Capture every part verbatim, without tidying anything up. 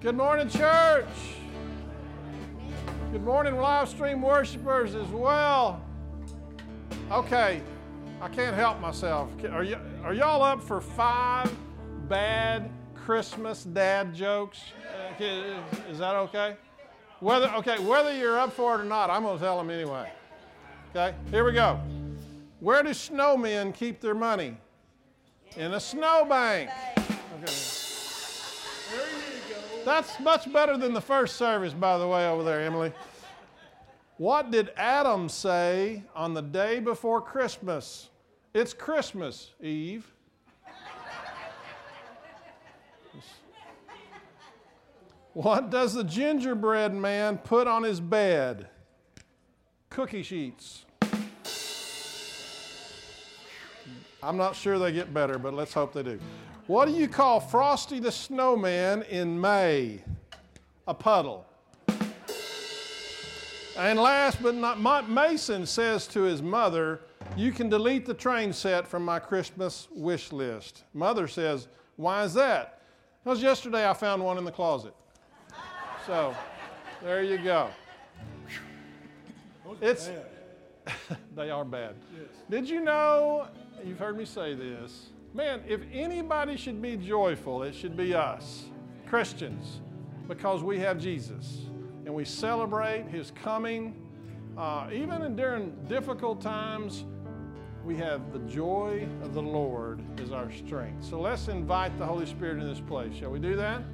Good morning, church. Good morning, live stream worshipers as well. Okay, I can't help myself. Are y- are y'all up for five bad Christmas dad jokes? Uh, is that okay? Whether okay, whether you're up for it or not, I'm going to tell them anyway. Okay, here we go. Where do snowmen keep their money? In a snowbank. Okay. There you go. That's much better than the first service, by the way, over there, Emily. What did Adam say on the day before Christmas? It's Christmas, Eve. What does the gingerbread man put on his bed? Cookie sheets. I'm not sure they get better, but let's hope they do. What do you call Frosty the Snowman in May? A puddle. And last but not, Mason says to his mother, you can delete the train set from my Christmas wish list. Mother says, why is that? Because yesterday I found one in the closet. So, there you go. It's they are bad. Yes. Did you know, you've heard me say this, man, if anybody should be joyful, it should be us, Christians, because we have Jesus, and we celebrate His coming. Uh, even during difficult times, we have the joy of the Lord as our strength. So let's invite the Holy Spirit in this place. Shall we do that?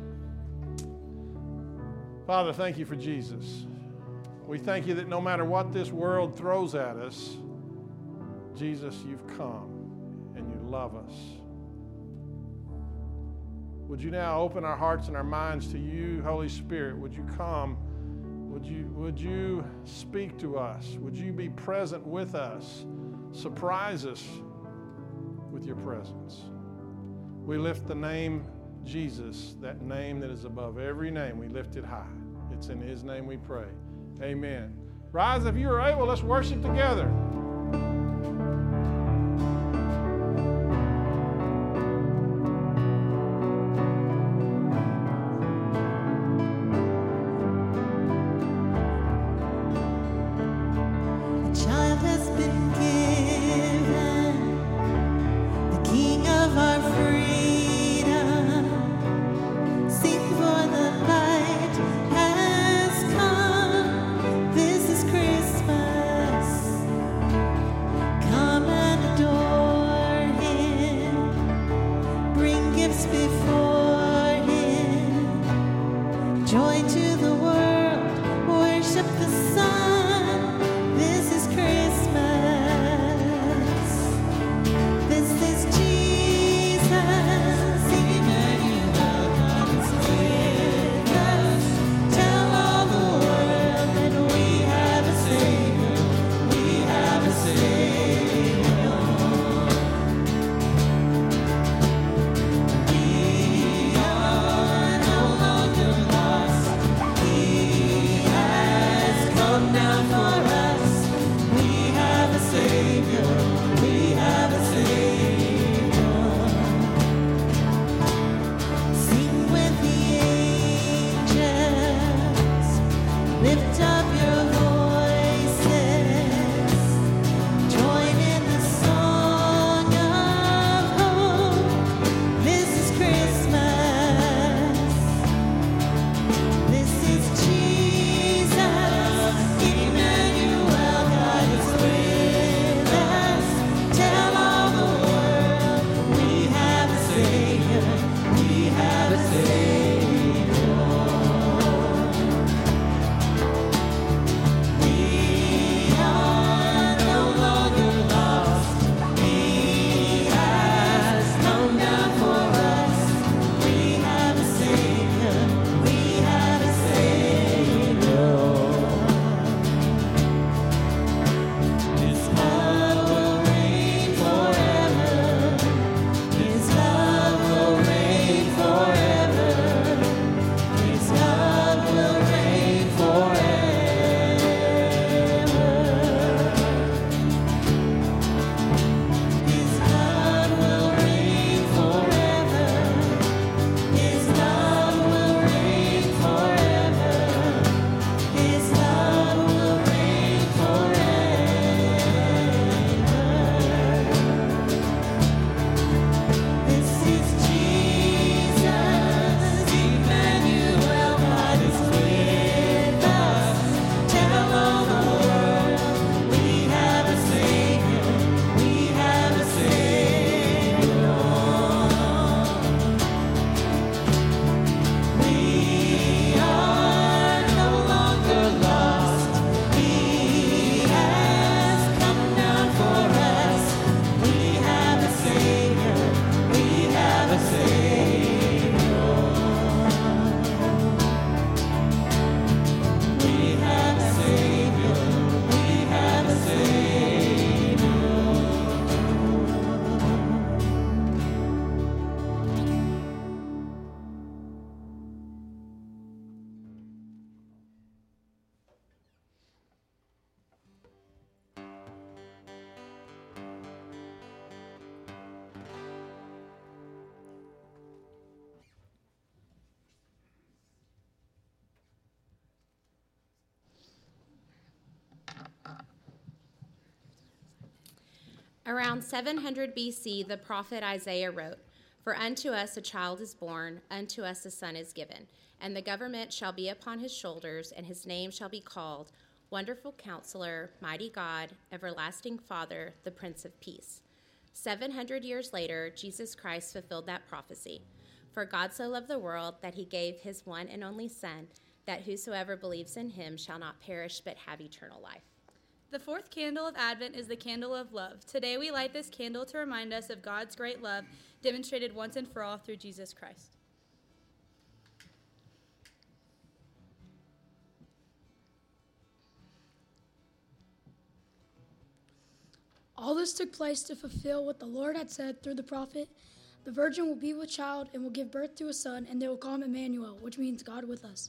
Father, thank you for Jesus. We thank you that no matter what this world throws at us, Jesus, you've come and you love us. Would you now open our hearts and our minds to you, Holy Spirit? Would you come? Would you, would you speak to us? Would you be present with us? Surprise us with your presence. We lift the name Jesus, that name that is above every name. We lift it high. It's in His name we pray. Amen. Rise if you are able. Let's worship together. Come Around seven hundred B C, the prophet Isaiah wrote, "For unto us a child is born, unto us a son is given, and the government shall be upon his shoulders, and his name shall be called Wonderful Counselor, Mighty God, Everlasting Father, the Prince of Peace." Seven hundred years later, Jesus Christ fulfilled that prophecy. For God so loved the world that he gave his one and only Son, that whosoever believes in him shall not perish but have eternal life. The fourth candle of Advent is the candle of love. Today we light this candle to remind us of God's great love demonstrated once and for all through Jesus Christ. All this took place to fulfill what the Lord had said through the prophet. The virgin will be with child and will give birth to a son, and they will call him Emmanuel, which means God with us.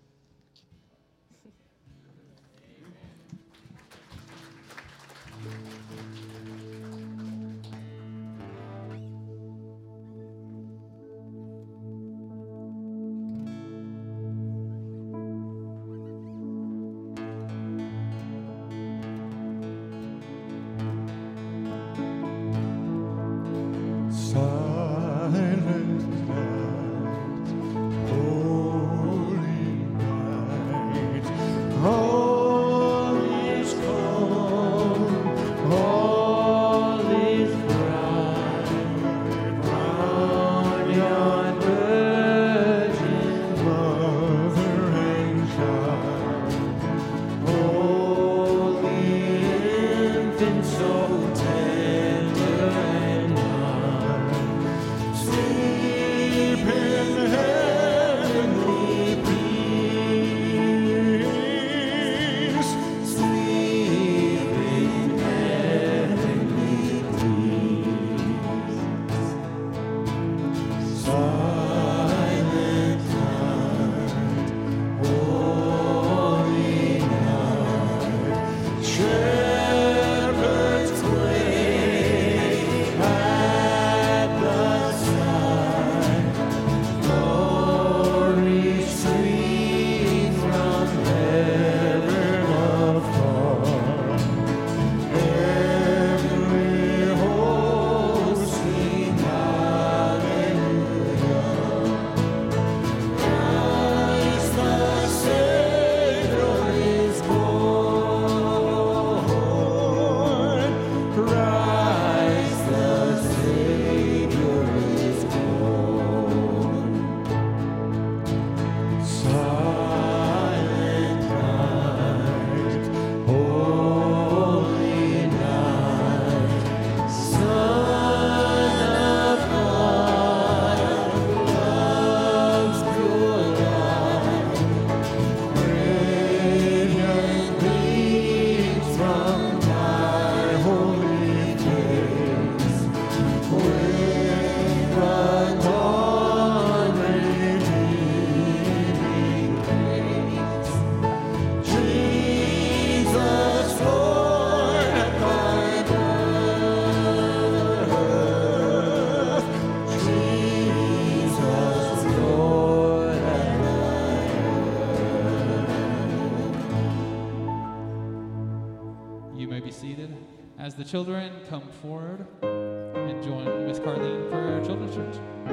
As the children come forward and join Miss Carlene for Children's Church.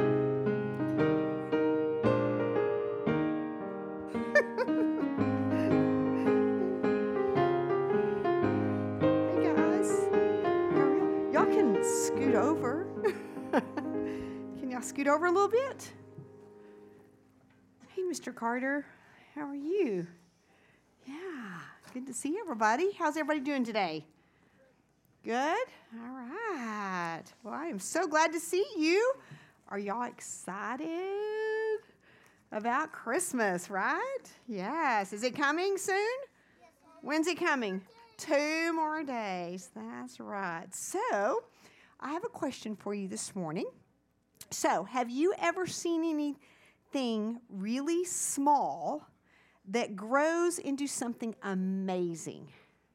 Hey guys, y'all can scoot over. Can y'all scoot over a little bit? Hey, Mister Carter, how are you? Yeah, good to see everybody. How's everybody doing today? Good? All right. Well, I am so glad to see you. Are y'all excited about Christmas, right? Yes. Is it coming soon? Yes. When's it coming? Two more days. That's right. So, I have a question for you this morning. So, have you ever seen anything really small that grows into something amazing?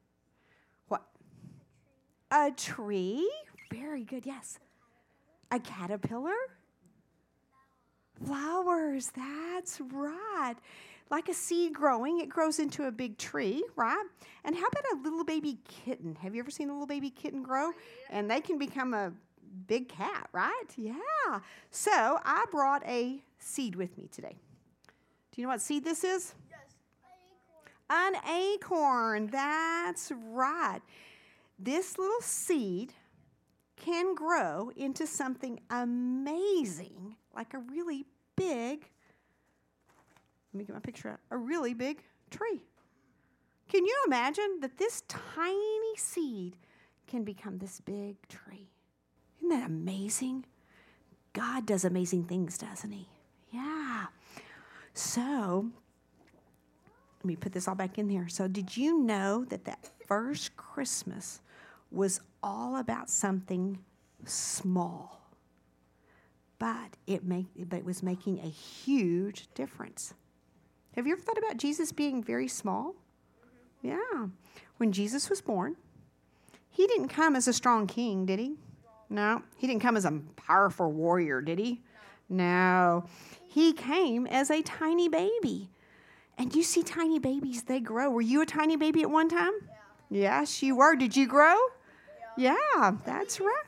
A tree. Very good, yes. A caterpillar. Flowers, that's right. Like a seed growing, it grows into a big tree, right? And how about a little baby kitten? Have you ever seen a little baby kitten grow? And they can become a big cat, right? Yeah. So I brought a seed with me today. Do you know what seed this is? Yes. An acorn, that's right. This little seed can grow into something amazing, like a really big, let me get my picture out, a really big tree. Can you imagine that this tiny seed can become this big tree? Isn't that amazing? God does amazing things, doesn't he? Yeah. So, let me put this all back in there. So, did you know that that first Christmas was all about something small? But it, make, but it was making a huge difference. Have you ever thought about Jesus being very small? Yeah. When Jesus was born, he didn't come as a strong king, did he? No. He didn't come as a powerful warrior, did he? No. He came as a tiny baby. And you see tiny babies, they grow. Were you a tiny baby at one time? Yeah. Yes, you were. Did you grow? Yeah, yeah, that's right.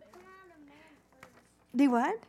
Do what?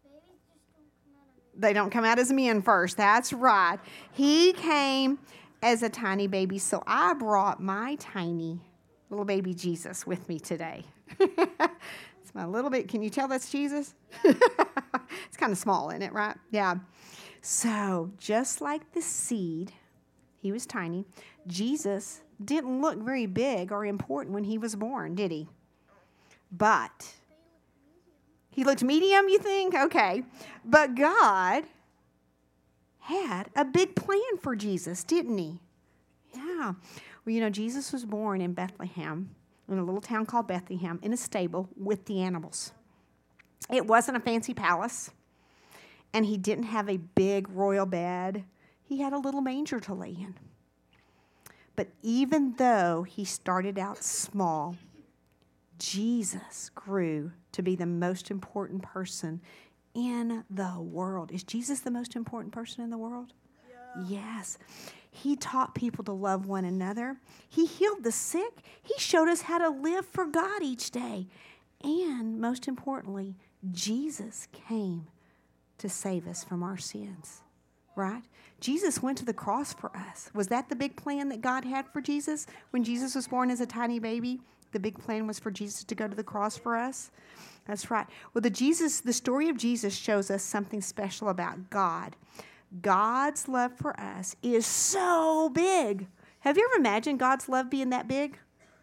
They don't come out as men first. That's right. He came as a tiny baby, so I brought my tiny little baby Jesus with me today. It's my little bit. Can you tell that's Jesus? It's kind of small, isn't it, right? Yeah. So just like the seed, he was tiny. Jesus didn't look very big or important when he was born, did he? But he looked medium, you think? Okay. But God had a big plan for Jesus, didn't he? Yeah. Well, you know, Jesus was born in Bethlehem, in a little town called Bethlehem, in a stable with the animals. It wasn't a fancy palace, and he didn't have a big royal bed. He had a little manger to lay in. But even though he started out small, Jesus grew to be the most important person in the world. Is Jesus the most important person in the world? Yeah. Yes. He taught people to love one another. He healed the sick. He showed us how to live for God each day. And most importantly, Jesus came to save us from our sins, right? Jesus went to the cross for us. Was that the big plan that God had for Jesus when Jesus was born as a tiny baby? The big plan was for Jesus to go to the cross for us? That's right. Well, the Jesus, the story of Jesus shows us something special about God. God's love for us is so big. Have you ever imagined God's love being that big?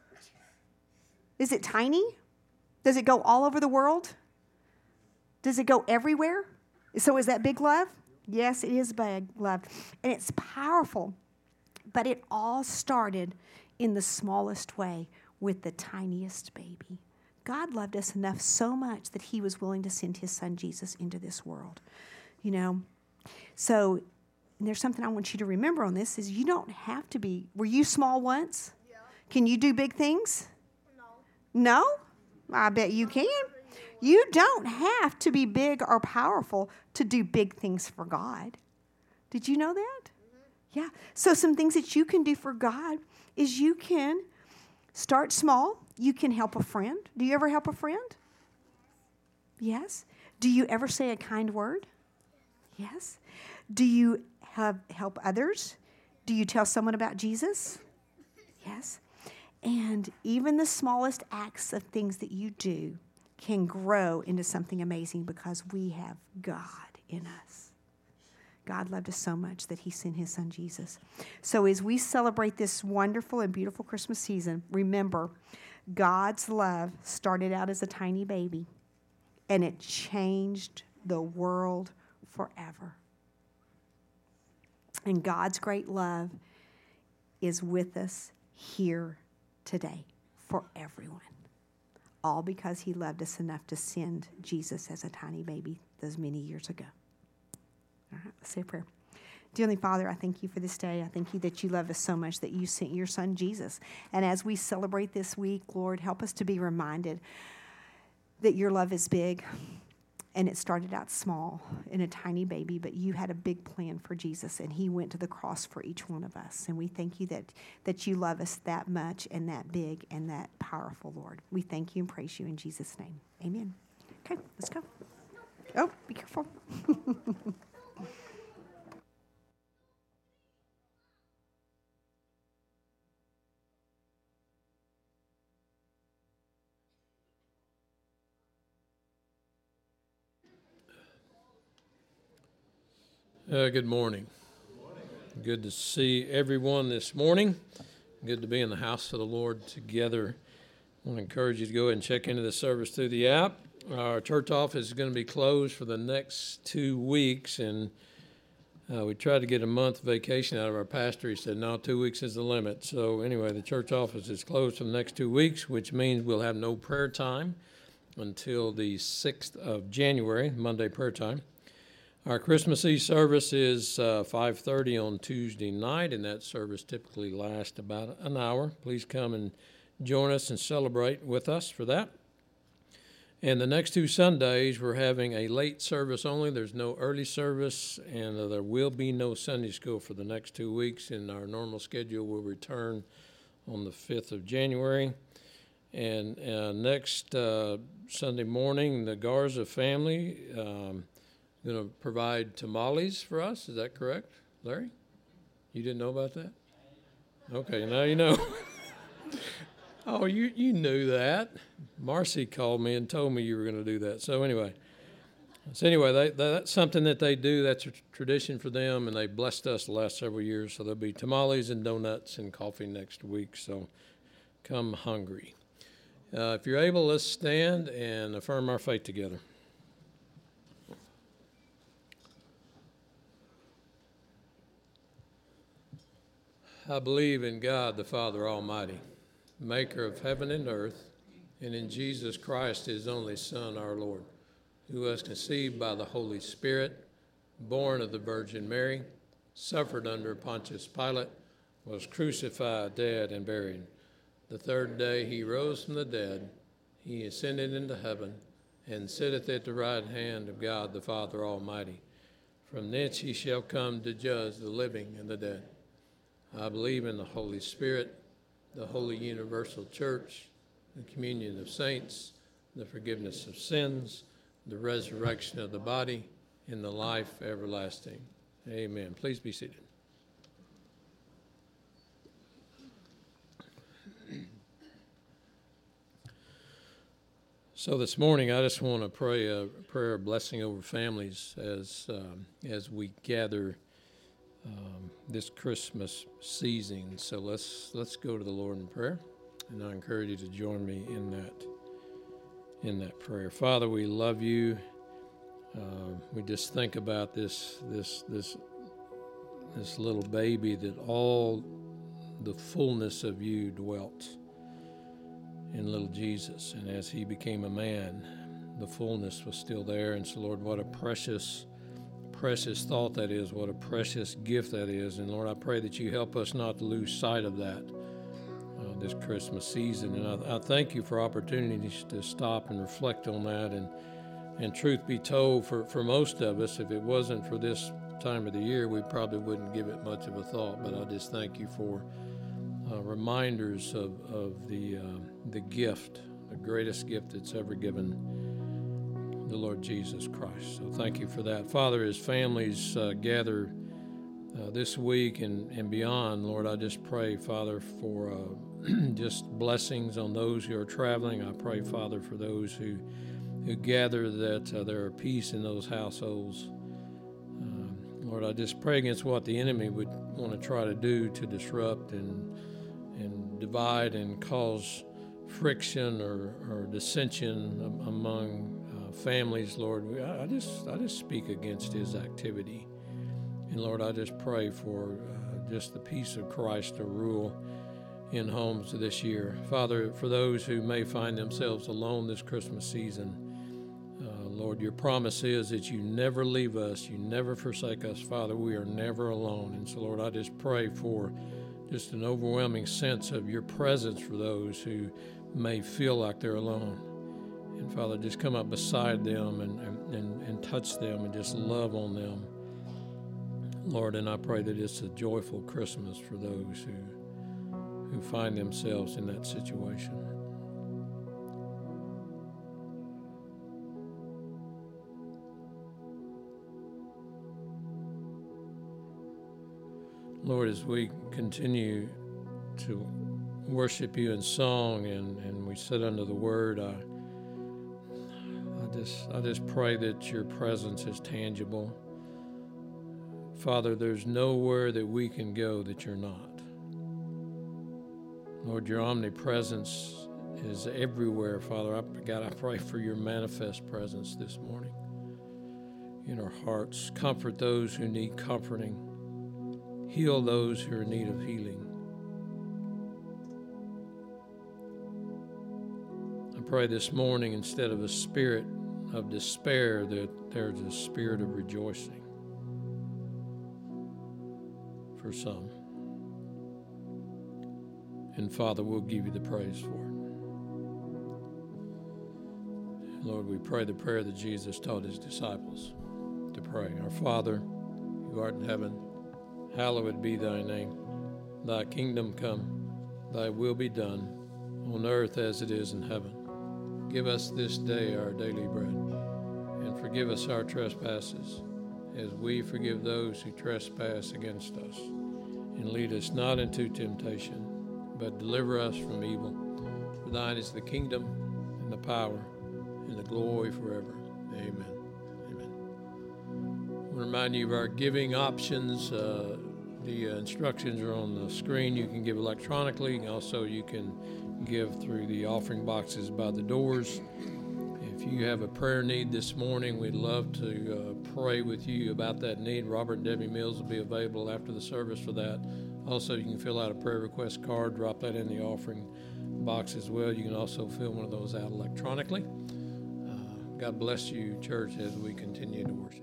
Is it tiny? Does it go all over the world? Does it go everywhere? So is that big love? Yes, it is big love. And it's powerful. But it all started in the smallest way with the tiniest baby. God loved us enough so much that he was willing to send his son Jesus into this world. You know, so there's something I want you to remember on this is you don't have to be, were you small once? Yeah. Can you do big things? No. No? I bet you can. You don't have to be big or powerful to do big things for God. Did you know that? Mm-hmm. Yeah. So some things that you can do for God is you can start small. You can help a friend. Do you ever help a friend? Yes. Do you ever say a kind word? Yes. Do you have help others? Do you tell someone about Jesus? Yes. And even the smallest acts of things that you do can grow into something amazing because we have God in us. God loved us so much that he sent his son Jesus. So as we celebrate this wonderful and beautiful Christmas season, remember, God's love started out as a tiny baby, and it changed the world forever. And God's great love is with us here today for everyone. All because he loved us enough to send Jesus as a tiny baby those many years ago. All right, let's say a prayer. Dear Heavenly Father, I thank you for this day. I thank you that you love us so much that you sent your son Jesus. And as we celebrate this week, Lord, help us to be reminded that your love is big And it started out small in a tiny baby, but you had a big plan for Jesus, and he went to the cross for each one of us. And we thank you that, that you love us that much and that big and that powerful, Lord. We thank you and praise you in Jesus' name. Amen. Okay, let's go. Oh, be careful. Uh, good morning. Good to see everyone this morning. Good to be in the house of the Lord together. I want to encourage you to go ahead and check into the service through the app. Our church office is going to be closed for the next two weeks, and uh, we tried to get a month vacation out of our pastor. He said, no, two weeks is the limit. So anyway, the church office is closed for the next two weeks, which means we'll have no prayer time until the sixth of January, Monday prayer time. Our Christmas Eve service is uh, five thirty on Tuesday night, and that service typically lasts about an hour. Please come and join us and celebrate with us for that. And the next two Sundays, we're having a late service only. There's no early service, and uh, there will be no Sunday school for the next two weeks. And our normal schedule will return on the fifth of January. And uh, next uh, Sunday morning, the Garza family um, going to provide tamales for us. Is that correct, Larry? You didn't know about that? Okay, now you know. Oh, you you knew that. Marcy called me and told me you were going to do that. So anyway, so anyway, they, that's something that they do. That's a tradition for them, and they blessed us the last several years. So there'll be tamales and donuts and coffee next week. So come hungry. Uh, if you're able, let's stand and affirm our faith together. I believe in God, the Father Almighty, maker of heaven and earth, and in Jesus Christ, his only Son, our Lord, who was conceived by the Holy Spirit, born of the Virgin Mary, suffered under Pontius Pilate, was crucified, dead, and buried. The third day he rose from the dead. He ascended into heaven, and sitteth at the right hand of God, the Father Almighty. From thence he shall come to judge the living and the dead. I believe in the Holy Spirit, the holy universal church, the communion of saints, the forgiveness of sins, the resurrection of the body, and the life everlasting. Amen. Please be seated. So this morning, I just want to pray a prayer of blessing over families as um, as we gather Um, this Christmas season. So let's let's go to the Lord in prayer, and I encourage you to join me in that in that prayer. Father, we love you. Uh, we just think about this this this this little baby that all the fullness of you dwelt in little Jesus, and as he became a man, the fullness was still there. And so, Lord, what a precious precious thought that is, what a precious gift that is. And Lord, I pray that you help us not to lose sight of that uh, this Christmas season. And I, I thank you for opportunities to stop and reflect on that. And and truth be told, for, for most of us, if it wasn't for this time of the year, we probably wouldn't give it much of a thought. But I just thank you for uh, reminders of, of the, uh, the gift, the greatest gift that's ever given, the Lord Jesus Christ. So thank you for that. Father, as families uh, gather uh, this week and, and beyond, Lord, I just pray, Father, for uh, just blessings on those who are traveling. I pray, Father, for those who who gather, that uh, there are peace in those households. Uh, Lord, I just pray against what the enemy would want to try to do to disrupt and and divide and cause friction or, or dissension among families, Lord. I just I just speak against his activity. And Lord, I just pray for uh, just the peace of Christ to rule in homes this year. Father, for those who may find themselves alone this Christmas season, uh, Lord, your promise is that you never leave us, you never forsake us. Father, we are never alone. And so, Lord, I just pray for just an overwhelming sense of your presence for those who may feel like they're alone. And And Father, just come up beside them and, and, and, and touch them and just love on them. Lord, and I pray that it's a joyful Christmas for those who, who find themselves in that situation. Lord, as we continue to worship you in song and, and we sit under the word, I, I just I just pray that your presence is tangible. Father, there's nowhere that we can go that you're not. Lord, your omnipresence is everywhere, Father. I, God, I pray for your manifest presence this morning in our hearts. Comfort those who need comforting. Heal those who are in need of healing. I pray this morning, instead of a spirit of despair, that there's a spirit of rejoicing for some. And Father, we'll give you the praise for it. Lord, we pray the prayer that Jesus taught his disciples to pray. Our Father, who art in heaven, hallowed be thy name. Thy kingdom come, thy will be done, on earth as it is in heaven. Give us this day our daily bread, and forgive us our trespasses, as we forgive those who trespass against us. And lead us not into temptation, but deliver us from evil. For thine is the kingdom, and the power, and the glory forever. Amen. Amen. I want to remind you of our giving options. Uh, the uh, instructions are on the screen. You can give electronically. Also, you can give through the offering boxes by the doors. If you have a prayer need this morning, we'd love to uh, pray with you about that need. Robert and Debbie Mills will be available after the service for that. Also, you can fill out a prayer request card, drop that in the offering box as well. You can also fill one of those out electronically. Uh, God bless you, church, as we continue to worship.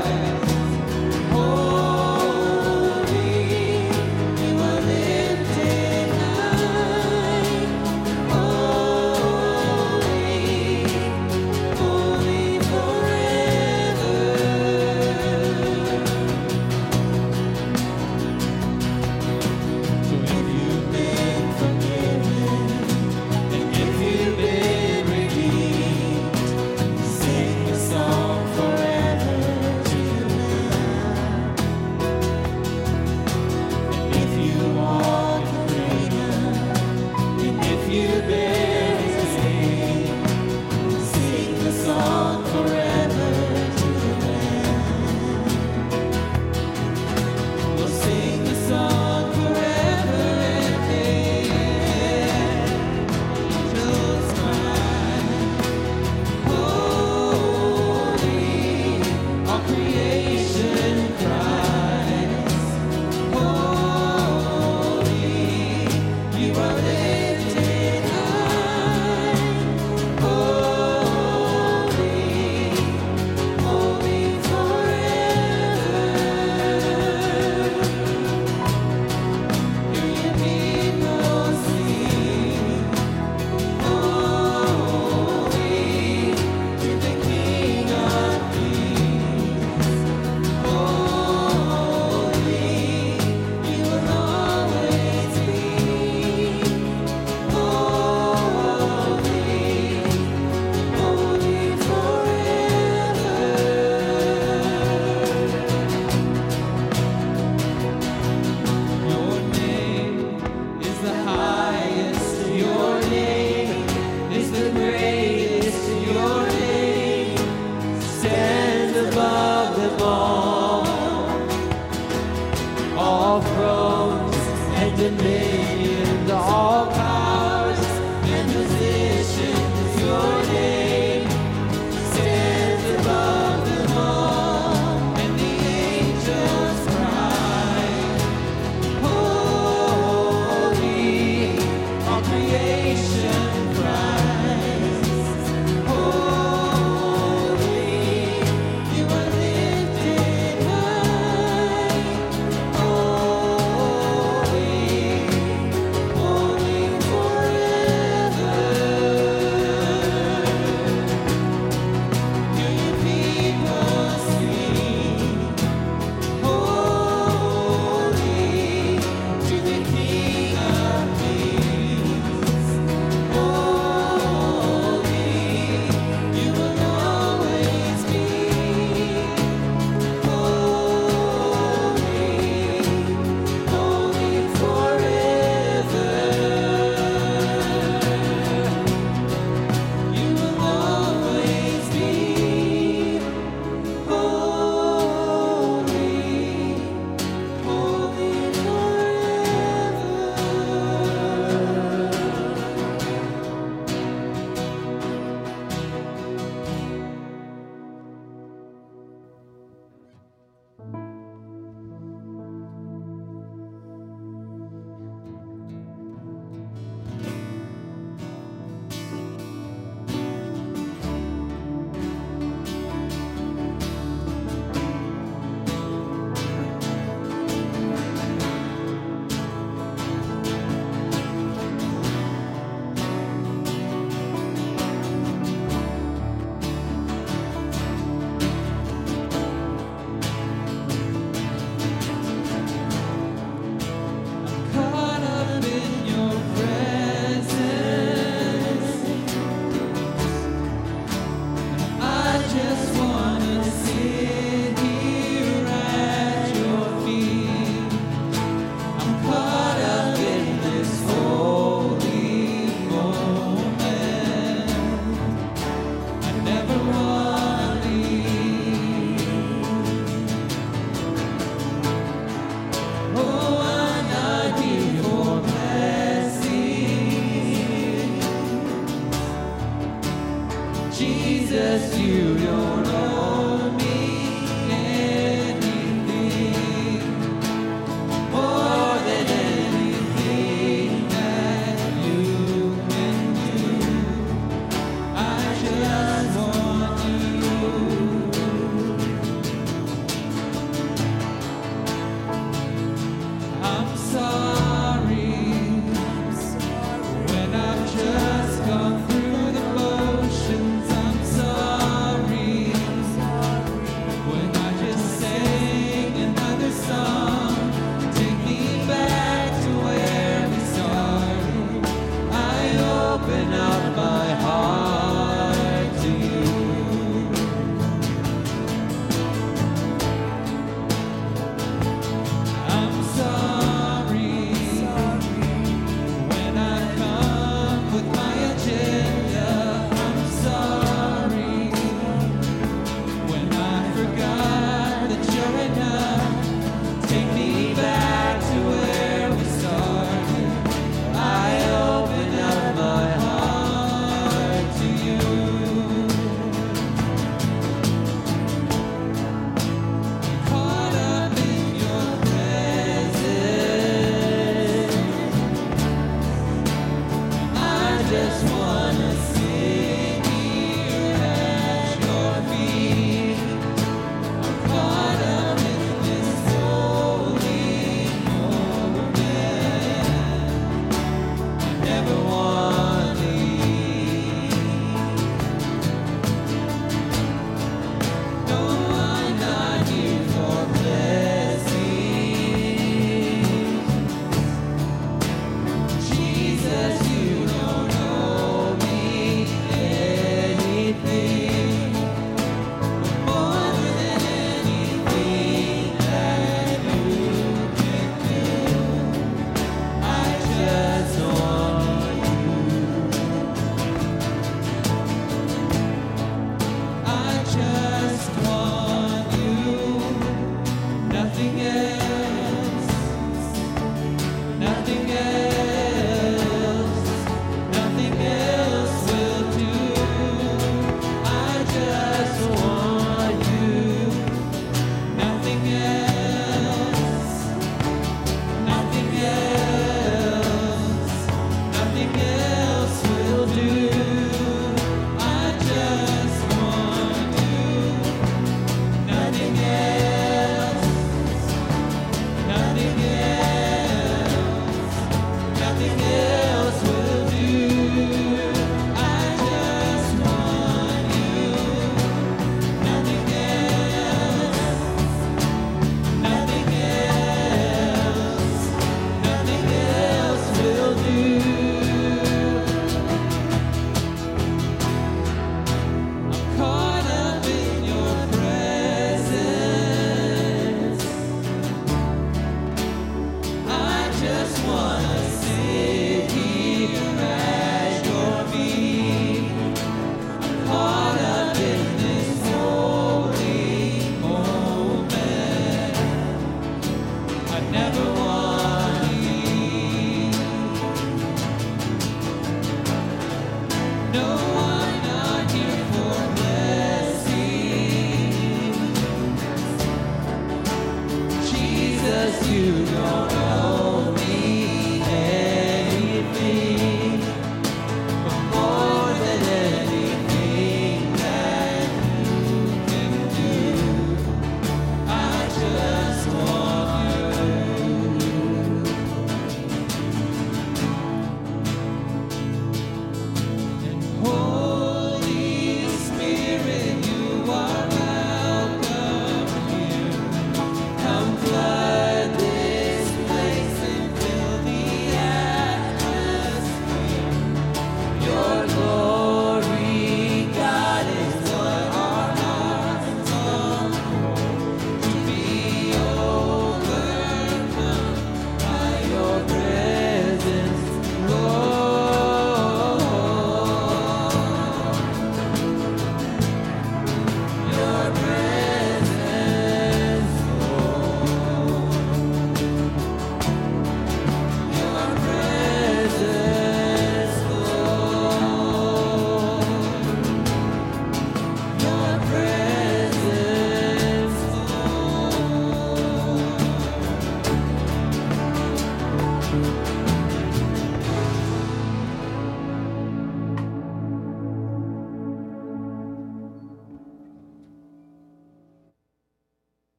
Holy, you are lifted them all. All thrones and dominions, all powers and positions, your name stands above them all. And the angels cry, holy, all creation cries, holy, you are lifted high, holy,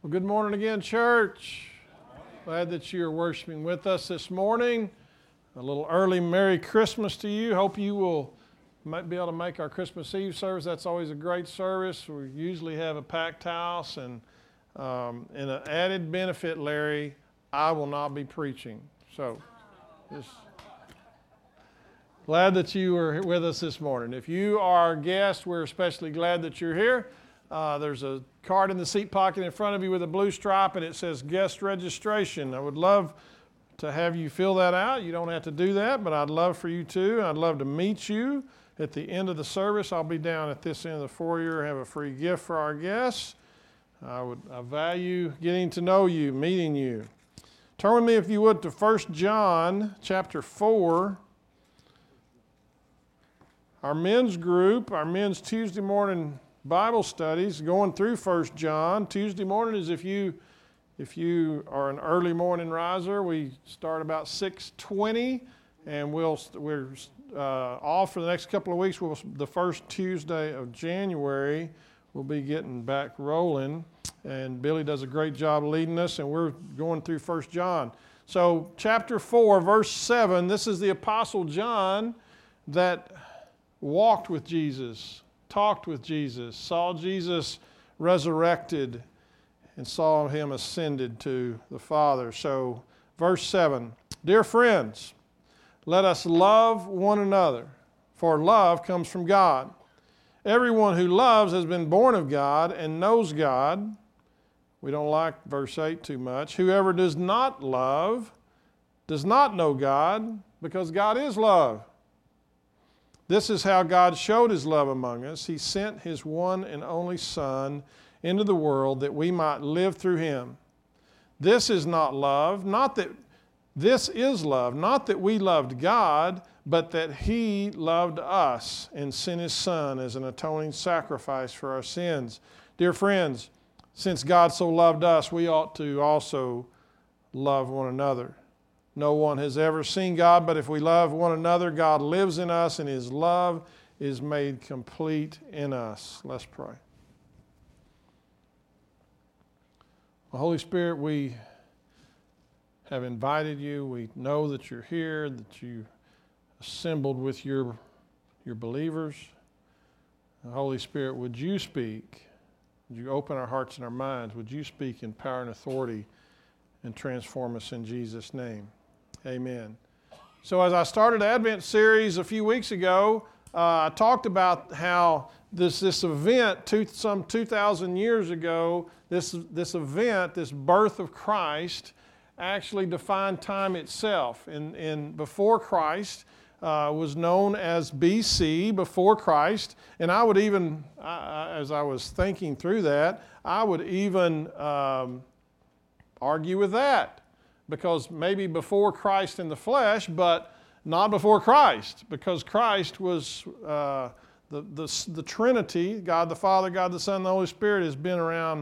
Well, good morning again, church. Glad that you're worshiping with us this morning. A little early Merry Christmas to you. Hope you will might be able to make our Christmas Eve service. That's always a great service. We usually have a packed house, and um, and an added benefit, Larry, I will not be preaching. So, just glad that you are with us this morning. If you are a guest, we're especially glad that you're here. Uh, there's a card in the seat pocket in front of you with a blue stripe, and it says guest registration. I would love to have you fill that out. You don't have to do that, but I'd love for you to. I'd love to meet you at the end of the service. I'll be down at this end of the foyer, have a free gift for our guests. I would I value getting to know you, meeting you. Turn with me, if you would, to First John chapter four. Our men's group, our men's Tuesday morning Bible studies, going through First John. Tuesday morning is if you if you are an early morning riser. We start about six twenty, and we'll we're uh, off for the next couple of weeks. We'll, the first Tuesday of January, we'll be getting back rolling, and Billy does a great job leading us, and we're going through First John. So chapter four, verse seven. This is the Apostle John that walked with Jesus, talked with Jesus, saw Jesus resurrected, and saw him ascended to the Father. So, verse seven, dear friends, let us love one another, for love comes from God. Everyone who loves has been born of God and knows God. We don't like verse eight too much. Whoever does not love does not know God, because God is love. This is how God showed his love among us. He sent his one and only Son into the world that we might live through him. This is not love, not that this is love, not that we loved God, but that he loved us and sent his Son as an atoning sacrifice for our sins. Dear friends, since God so loved us, we ought to also love one another. No one has ever seen God, but if we love one another, God lives in us, and his love is made complete in us. Let's pray. Well, Holy Spirit, we have invited you. We know that you're here, that you assembled with your, your believers. And Holy Spirit, would you speak? Would you open our hearts and our minds? Would you speak in power and authority and transform us in Jesus' name? Amen. So as I started the Advent series a few weeks ago, uh, I talked about how this this event, two, some two thousand years ago, this, this event, this birth of Christ, actually defined time itself. In, in before Christ uh, was known as B C, before Christ, and I would even, I, as I was thinking through that, I would even um, argue with that. Because maybe before Christ in the flesh, but not before Christ, because Christ was uh, the, the the Trinity, God the Father, God the Son, the Holy Spirit, has been around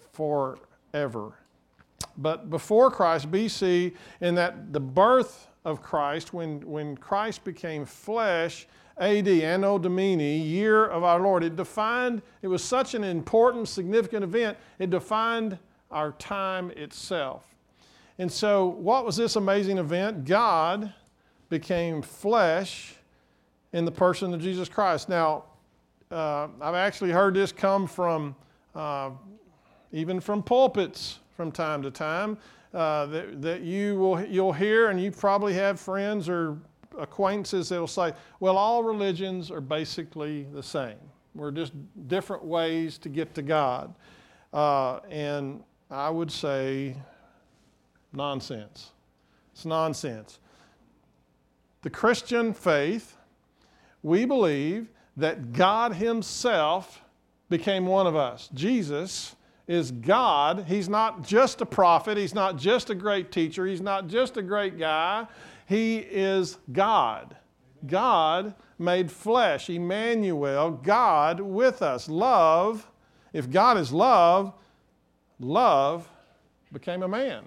forever. But before Christ, B C, in that the birth of Christ, when when Christ became flesh, A D, Anno Domini, year of our Lord, it defined. It was such an important, significant event. It defined our time itself. And so what was this amazing event? God became flesh in the person of Jesus Christ. Now, uh, I've actually heard this come from, uh, even from pulpits from time to time, uh, that, that you will, you'll hear, and you probably have friends or acquaintances that will say, well, all religions are basically the same. We're just different ways to get to God. Uh, and I would say, nonsense. It's nonsense. The Christian faith, we believe that God himself became one of us. Jesus is God. He's not just a prophet. He's not just a great teacher. He's not just a great guy. He is God. God made flesh. Emmanuel, God with us. Love, if God is love, love became a man.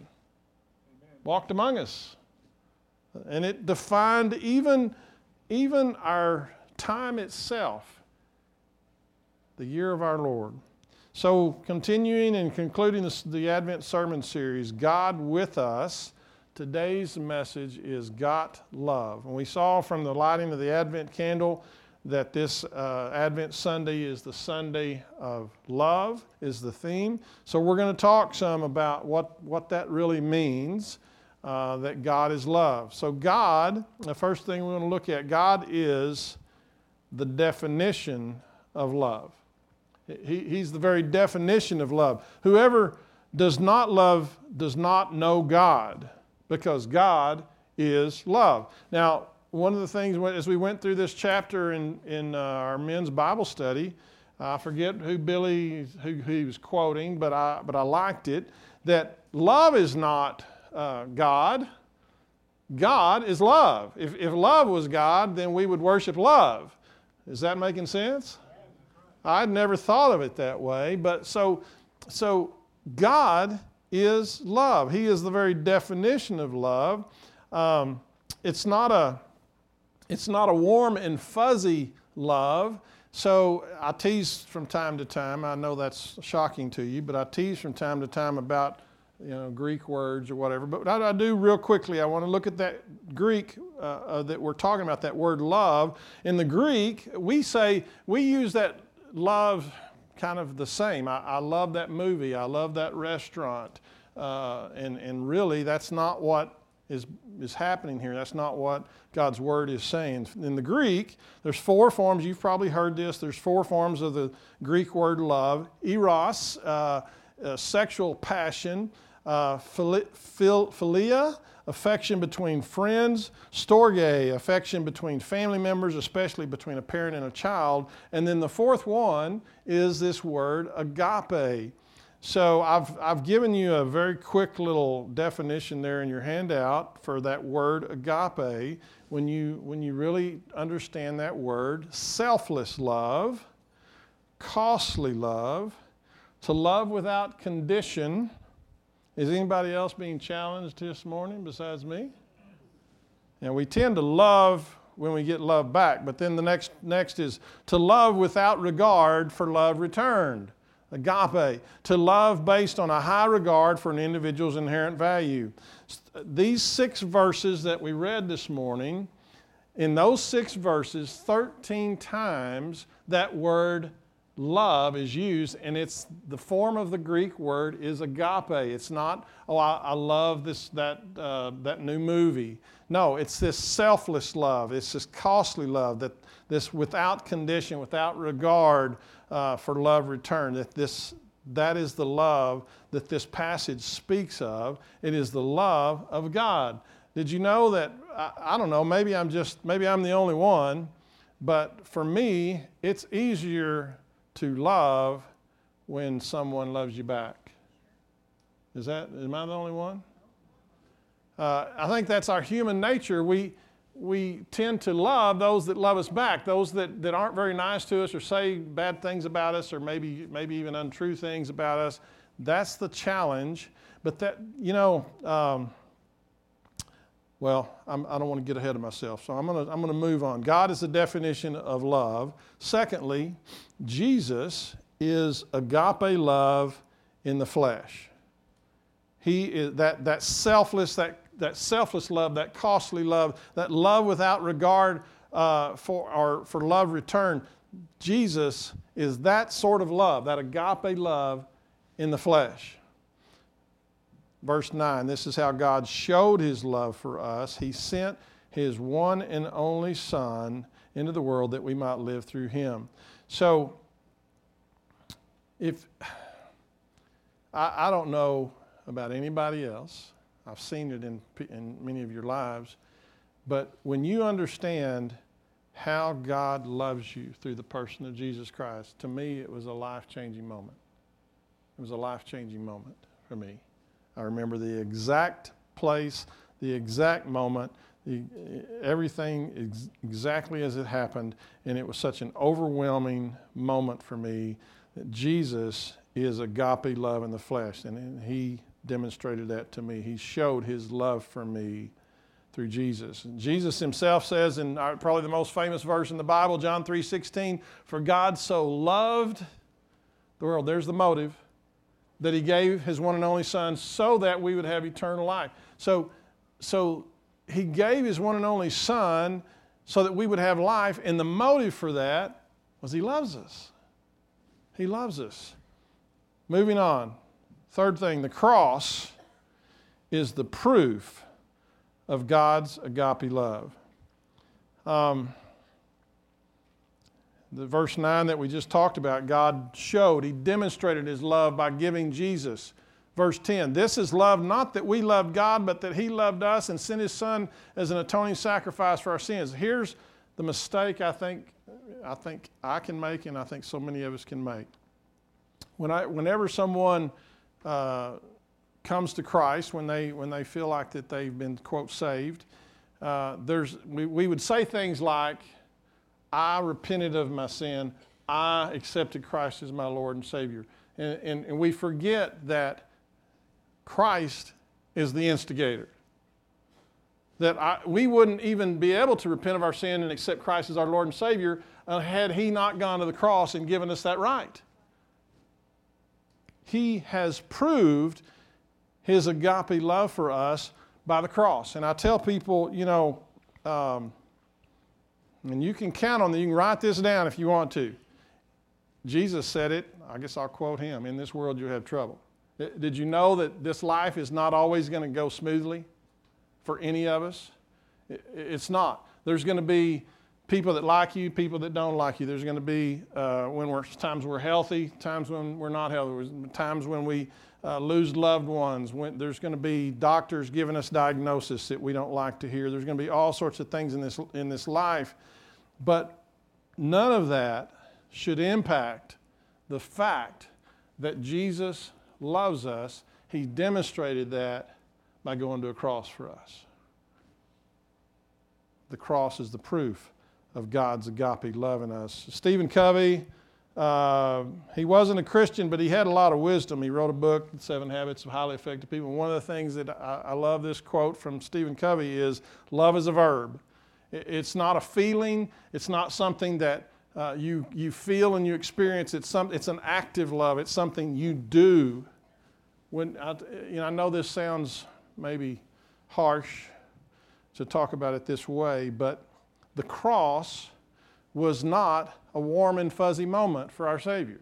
Walked among us. And it defined even, even our time itself, the year of our Lord. So continuing and concluding this, the Advent Sermon Series, God with Us, today's message is Got Love. And we saw from the lighting of the Advent candle that this uh, Advent Sunday is the Sunday of love, is the theme. So we're going to talk some about what, what that really means, uh, that God is love. So God, the first thing we want to look at, God is the definition of love. He, he's the very definition of love. Whoever does not love does not know God, because God is love. Now, one of the things, as we went through this chapter in, in uh, our men's Bible study, I forget who Billy, who, who he was quoting, but I, but I liked it, that love is not uh, God. God is love. If, if love was God, then we would worship love. Is that making sense? I'd never thought of it that way, but so, so God is love. He is the very definition of love. Um, it's not a It's not a warm and fuzzy love. So I tease from time to time. I know that's shocking to you, but I tease from time to time about, you know, Greek words or whatever. But what I do real quickly, I want to look at that Greek uh, uh, that we're talking about, that word love. In the Greek, we say, we use that love kind of the same. I, I love that movie. I love that restaurant. Uh, and, and really, that's not what is is happening here. That's not what God's Word is saying. In the Greek, there's four forms. You've probably heard this. There's four forms of the Greek word love. Eros, uh, uh, sexual passion. Uh, phili- phil- philia, affection between friends. Storge, affection between family members, especially between a parent and a child. And then the fourth one is this word agape. So I've, I've given you a very quick little definition there in your handout for that word agape. When you, when you really understand that word, selfless love, costly love, to love without condition. Is anybody else being challenged this morning besides me? And we tend to love when we get love back, but then the next, next is to love without regard for love returned. Agape, to love based on a high regard for an individual's inherent value. These six verses that we read this morning, in those six verses, thirteen times that word love is used, and it's the form of the Greek word is agape. It's not, oh, I, I love this that uh, that new movie. No, it's this selfless love. It's this costly love, that this without condition, without regard uh, for love returned. That this that is the love that this passage speaks of. It is the love of God. Did you know that? I, I don't know. Maybe I'm just maybe I'm the only one, but for me, it's easier to love when someone loves you back. Is that, am I the only one? Uh, I think that's our human nature. We, we tend to love those that love us back, those that, that aren't very nice to us or say bad things about us or maybe, maybe even untrue things about us. That's the challenge. But that, you know, um, well, I'm, I don't want to get ahead of myself, so I'm going to I'm going to move on. God is the definition of love. Secondly, Jesus is agape love in the flesh. He is that that selfless that that selfless love, that costly love, that love without regard uh, for or for love returned. Jesus is that sort of love, that agape love in the flesh. Verse nine, this is how God showed his love for us. He sent his one and only Son into the world that we might live through him. So, if I, I don't know about anybody else, I've seen it in, in many of your lives, but when you understand how God loves you through the person of Jesus Christ, to me it was a life-changing moment. It was a life-changing moment for me. I remember the exact place, the exact moment, the, everything ex- exactly as it happened, and it was such an overwhelming moment for me that Jesus is agape love in the flesh, and he demonstrated that to me. He showed his love for me through Jesus. And Jesus himself says in our, probably the most famous verse in the Bible, John three sixteen, "For God so loved the world. There's the motive, that he gave his one and only Son so that we would have eternal life. So, so he gave his one and only Son so that we would have life, and the motive for that was he loves us. He loves us. Moving on. Third thing, the cross is the proof of God's agape love. Um, the verse nine that we just talked about, God showed, he demonstrated his love by giving Jesus. Verse ten, this is love, not that we loved God, but that he loved us and sent his Son as an atoning sacrifice for our sins. Here's the mistake I think I think I can make, and I think so many of us can make. When I, whenever someone uh, comes to Christ, when they when they feel like that they've been, quote, saved, uh, there's we, we would say things like, I repented of my sin, I accepted Christ as my Lord and Savior. And, and, and we forget that Christ is the instigator. That I, we wouldn't even be able to repent of our sin and accept Christ as our Lord and Savior uh, had he not gone to the cross and given us that right. He has proved his agape love for us by the cross. And I tell people, you know, um, and you can count on that, you can write this down if you want to. Jesus said it, I guess I'll quote him, in this world you'll have trouble. Did you know that this life is not always going to go smoothly for any of us? It's not. There's going to be people that like you, people that don't like you. There's going to be uh, when we're times we're healthy, times when we're not healthy, times when we uh, lose loved ones. When there's going to be doctors giving us diagnosis that we don't like to hear. There's going to be all sorts of things in this in this life, but none of that should impact the fact that Jesus loves us. He demonstrated that by going to a cross for us. The cross is the proof of God's agape love in us. Stephen Covey, uh, he wasn't a Christian, but he had a lot of wisdom. He wrote a book, Seven Habits of Highly Effective People. One of the things that I, I love this quote from Stephen Covey is, love is a verb. It's not a feeling. It's not something that uh, you, you feel and you experience. It's, some, it's an active love. It's something you do. When I, you know, I know this sounds maybe harsh to talk about it this way, but the cross was not a warm and fuzzy moment for our Savior.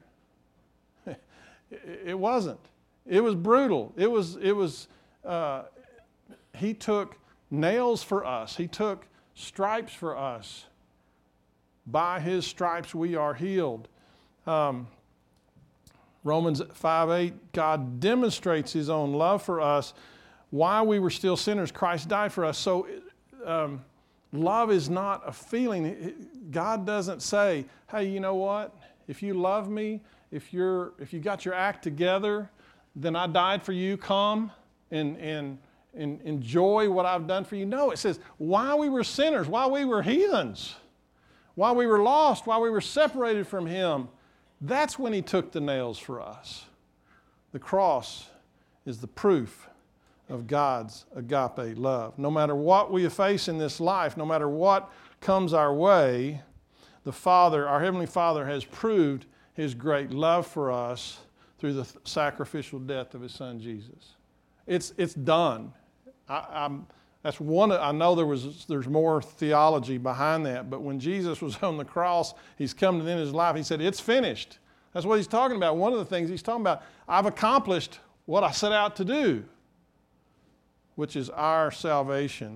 It wasn't. It was brutal. It was, it was, uh, he took nails for us. He took stripes for us. By his stripes we are healed. Um, Romans five eight, God demonstrates his own love for us. While we were still sinners, Christ died for us. So um, love is not a feeling. God doesn't say, hey, you know what? If you love me, if you're if you got your act together, then I died for you. Come and, and, and enjoy what I've done for you. No, it says, while we were sinners, while we were heathens, while we were lost, while we were separated from him, that's when he took the nails for us. The cross is the proof of God's agape love. No matter what we face in this life, no matter what comes our way, the Father, our Heavenly Father, has proved his great love for us through the sacrificial death of his Son Jesus. It's it's done. I, I'm, that's one. I know there was there's more theology behind that, but when Jesus was on the cross, he's come to the end of his life. He said, "It's finished." That's what he's talking about. One of the things he's talking about, I've accomplished what I set out to do, which is our salvation.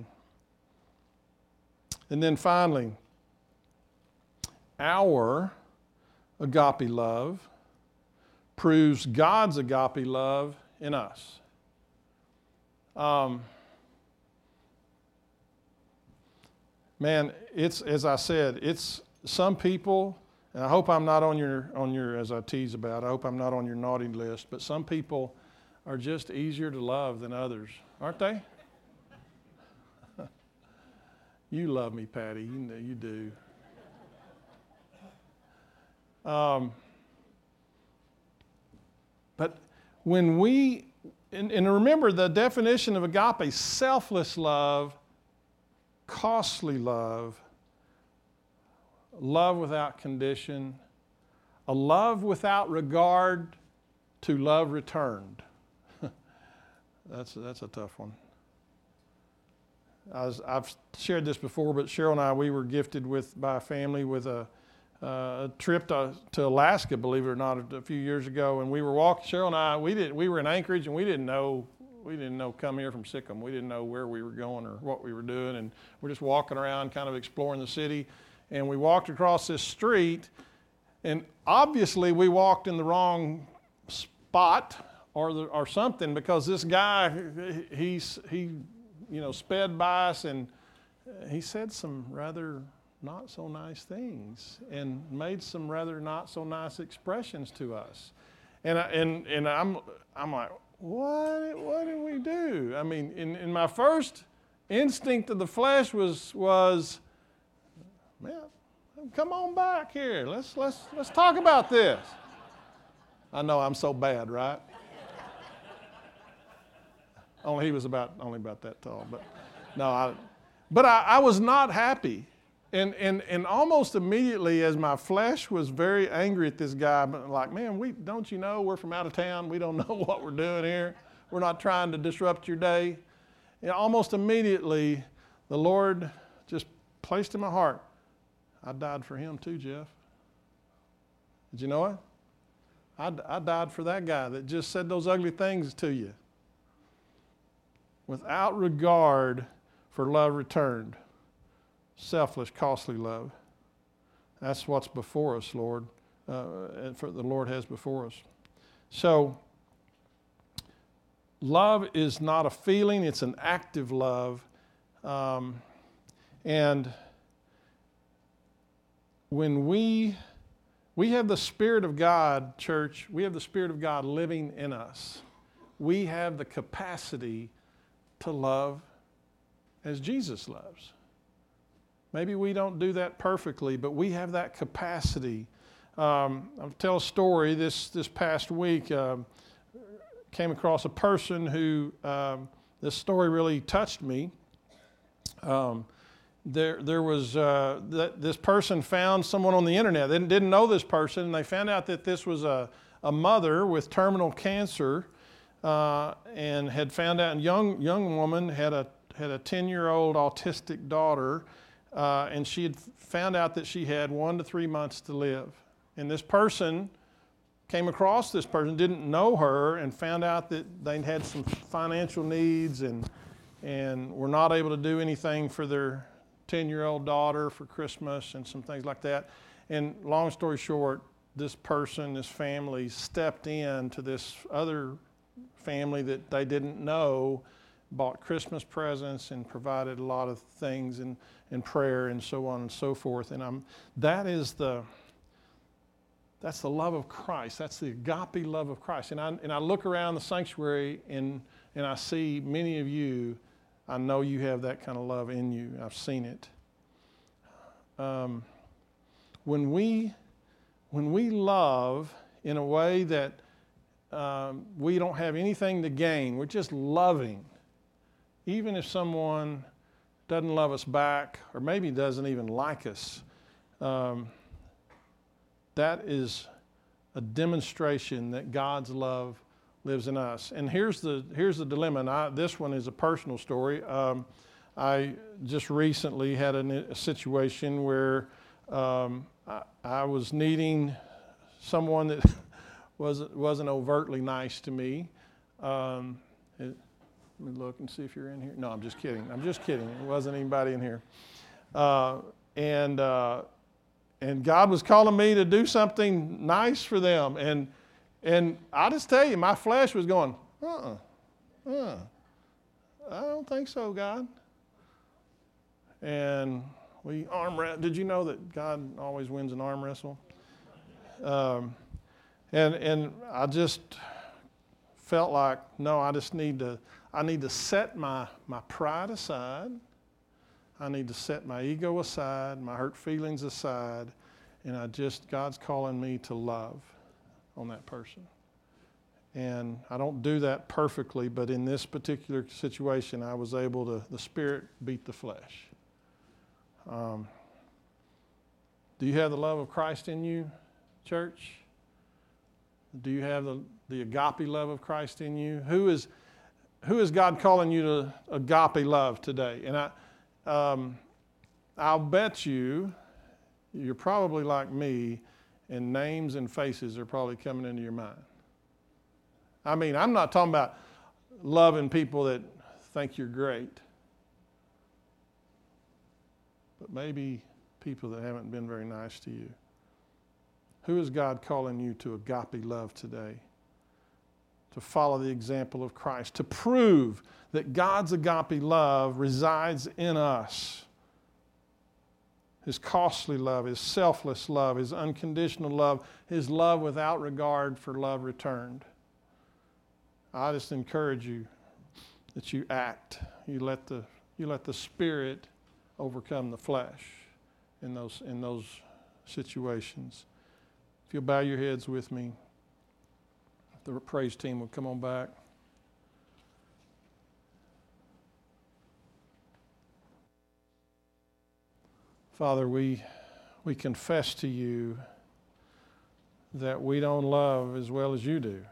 And then finally, our agape love proves God's agape love in us. Um, man, it's, as I said, it's some people, and I hope I'm not on your, on your, as I tease about, I hope I'm not on your naughty list, but some people are just easier to love than others, aren't they? You love me, Patty. You know you do. Um, but when we, and, and remember the definition of agape, selfless love, costly love, love without condition, A love without regard to love returned. that's, that's a tough one. I was, I've shared this before, but Cheryl and I, we were gifted with by a family with a, uh, a trip to, to Alaska, believe it or not, a, a few years ago. And we were walking, Cheryl and I, we, did, we were in Anchorage, and we didn't know, we didn't know come here from Sikkim. We didn't know where we were going or what we were doing. And we're just walking around, kind of exploring the city. And we walked across this street, and obviously we walked in the wrong spot or the, or something, because this guy, he's, he, you know, sped by us, and he said some rather not so nice things and made some rather not so nice expressions to us. And I, and and I'm I'm like, what what did we do? I mean, in, in my first instinct of the flesh was was, man, come on back here. Let's let's let's talk about this. I know I'm so bad, right? Only he was about only about that tall, but no, I, but I, I was not happy, and and and almost immediately, as my flesh was very angry at this guy, but like, man, we don't you know we're from out of town, we don't know what we're doing here, we're not trying to disrupt your day. And almost immediately, the Lord just placed in my heart, I died for him too, Jeff. Did you know it? I, I died for that guy that just said those ugly things to you. Without regard for love returned. Selfless, costly love. That's what's before us, Lord, uh, and for the Lord has before us. So, love is not a feeling, it's an active love. Um, and when we, we have the Spirit of God, church, we have the Spirit of God living in us. We have the capacity to love as Jesus loves. Maybe we don't do that perfectly, but we have that capacity. Um, I'll tell a story. This this past week, um, came across a person who, um, this story really touched me. Um, there there was, uh, that this person found someone on the internet. They didn't know this person, and they found out that this was a, a mother with terminal cancer. Uh, and had found out, a young young woman had a had a ten-year-old autistic daughter, uh, and she had found out that she had one to three months to live. And this person came across this person, didn't know her, and found out that they had some financial needs and and were not able to do anything for their ten-year-old daughter for Christmas and some things like that. And long story short, this person, this family, stepped in to this other family that they didn't know, bought Christmas presents and provided a lot of things and, and prayer and so on and so forth. And I'm, that is the, that's the love of Christ. That's the agape love of Christ. And I, and I look around the sanctuary and, and I see many of you, I know you have that kind of love in you. I've seen it. Um, when we, when we love in a way that Um, we don't have anything to gain. We're just loving. Even if someone doesn't love us back or maybe doesn't even like us, um, that is a demonstration that God's love lives in us. And here's the here's the dilemma. And I, this one is a personal story. Um, I just recently had a, a situation where um, I, I was needing someone that wasn't wasn't overtly nice to me. Um, it, let me look and see if you're in here. No, I'm just kidding. I'm just kidding. There wasn't anybody in here. Uh, and uh, and God was calling me to do something nice for them. And and I just tell you, my flesh was going, uh-uh, uh, I don't think so, God. And we arm wrestle. Did you know that God always wins an arm wrestle? Um, And and I just felt like, no, I just need to, I need to set my, my pride aside. I need to set my ego aside, my hurt feelings aside, and I just, God's calling me to love on that person. And I don't do that perfectly, but in this particular situation, I was able to, the Spirit beat the flesh. Um, do you have the love of Christ in you? church? Do you have the, the agape love of Christ in you? Who is, who is God calling you to agape love today? And I, um, I'll bet you, you're probably like me, and names and faces are probably coming into your mind. I mean, I'm not talking about loving people that think you're great, but maybe people that haven't been very nice to you. Who is God calling you to agape love today? To follow the example of Christ, to prove that God's agape love resides in us. His costly love, His selfless love, His unconditional love, His love without regard for love returned. I just encourage you that you act. You let the, you let the Spirit overcome the flesh in those, in those situations. If you'll bow your heads with me, the praise team will come on back. Father, we, we confess to you that we don't love as well as you do.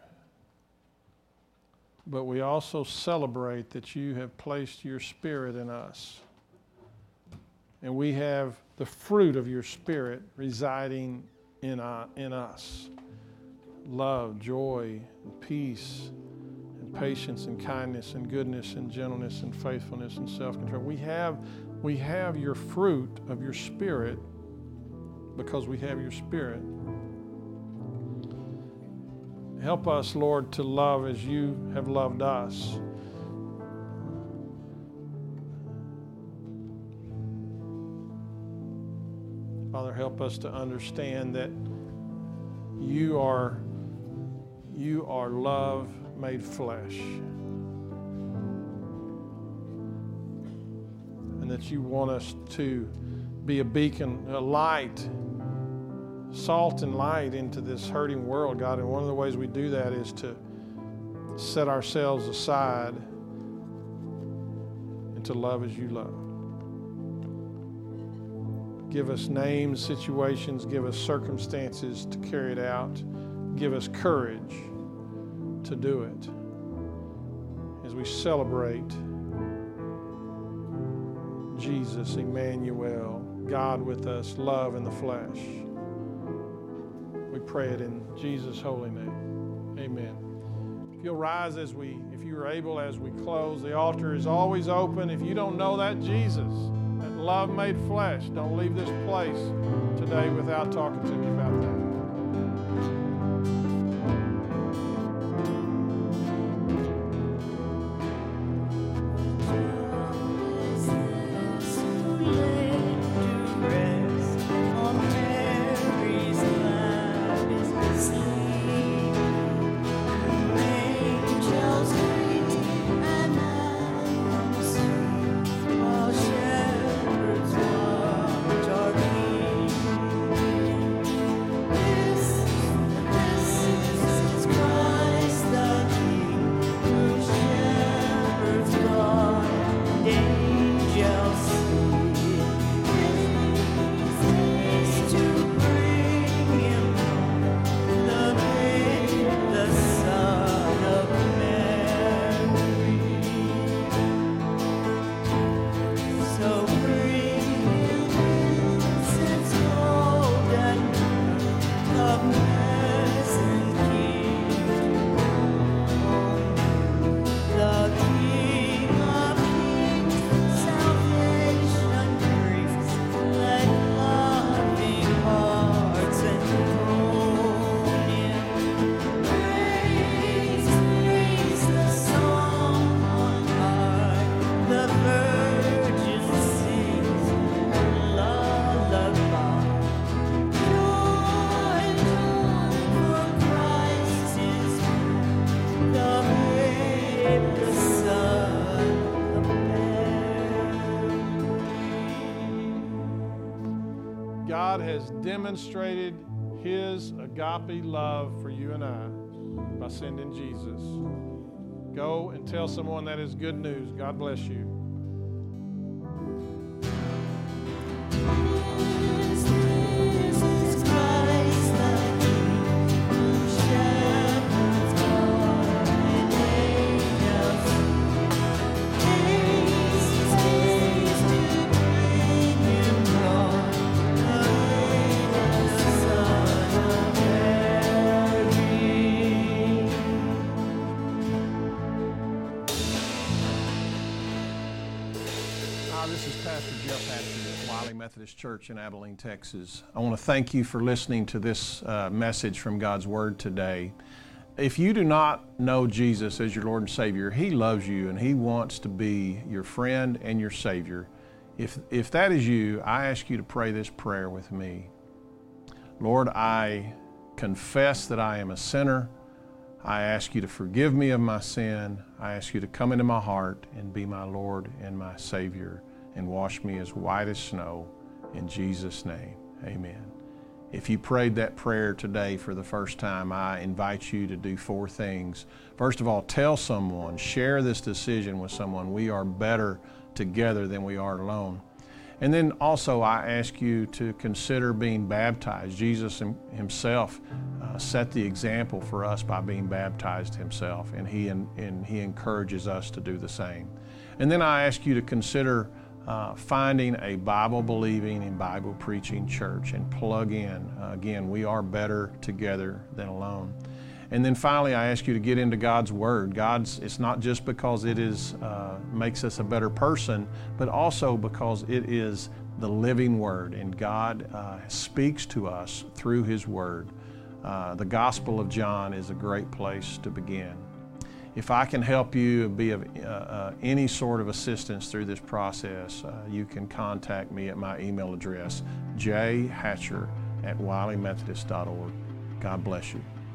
But we also celebrate that you have placed your Spirit in us. And we have the fruit of your Spirit residing in, uh, in us. Love, joy, and peace, and patience, and kindness, and goodness, and gentleness, and faithfulness, and self-control. We have, we have your fruit of your Spirit because we have your Spirit. Help us, Lord, to love as you have loved us. Father, help us to understand that you are, you are love made flesh. And that you want us to be a beacon, a light, salt and light into this hurting world, God. And one of the ways we do that is to set ourselves aside and to love as you love. Give us names, situations, give us circumstances to carry it out. Give us courage to do it as we celebrate Jesus, Emmanuel, God with us, love in the flesh. We pray it in Jesus' holy name. Amen. If you'll rise as we, if you are able, as we close, the altar is always open. If you don't know that Jesus, that love made flesh, don't leave this place today without talking to me about that. God has demonstrated His agape love for you and I by sending Jesus. Go and tell someone that is good news. God bless you. This is Christ the King. Methodist Church in Abilene, Texas. I want to thank you for listening to this uh, message from God's Word today. If you do not know Jesus as your Lord and Savior, He loves you and He wants to be your friend and your Savior. If, if that is you, I ask you to pray this prayer with me. Lord, I confess that I am a sinner. I ask you to forgive me of my sin. I ask you to come into my heart and be my Lord and my Savior and wash me as white as snow. In Jesus' name, amen. If you prayed that prayer today for the first time, I invite you to do four things. First of all, tell someone, share this decision with someone. We are better together than we are alone. And then also I ask you to consider being baptized. Jesus himself uh, set the example for us by being baptized himself, and he, and, and he encourages us to do the same. And then I ask you to consider uh, finding a Bible-believing and Bible-preaching church and plug in. Uh, again, we are better together than alone. And then finally, I ask you to get into God's Word. God's, it's not just because it is uh, makes us a better person, but also because it is the living Word, and God uh, speaks to us through His Word. Uh, the Gospel of John is a great place to begin. If I can help you be of uh, uh, any sort of assistance through this process, uh, you can contact me at my email address, j hatcher at wiley methodist dot org. God bless you.